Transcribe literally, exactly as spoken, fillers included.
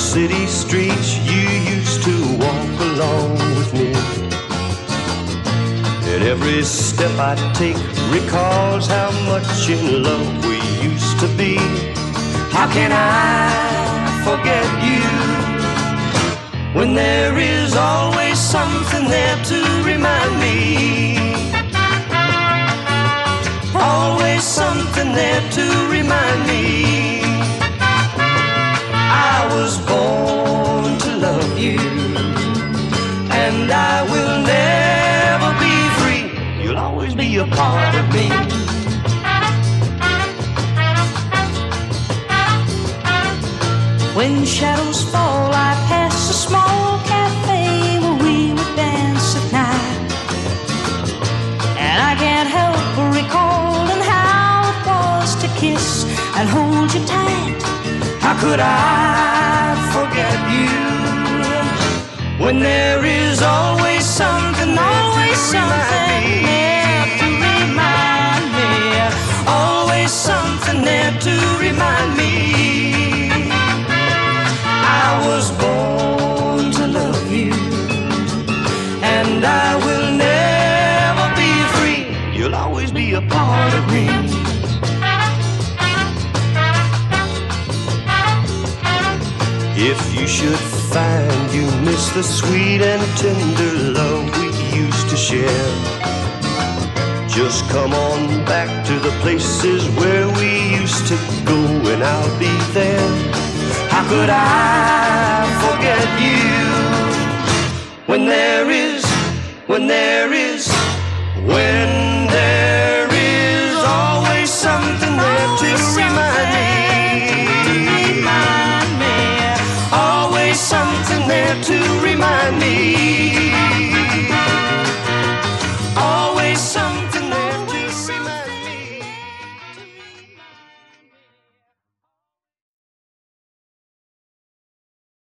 city streets you used to walk along with me. And every step I take recalls how much in love we used to be. How can I forget you when there is always something there to remind me? Always something there to remind me. I was born to love you, and I will never be free. You'll always be a part of me. When shadows fall, I pass a small cafe where we would dance at night, and I can't help but recalling how it was to kiss and hold you tight. How could I forget you when there is always something, always something there to remind me, always something there to remind me. I was born to love you, and I will never be free. You'll always be a part of me. If you should find you miss the sweet and tender love we used to share, just come on back to the places where we used to go, and I'll be there. How could I forget you when there is, when there is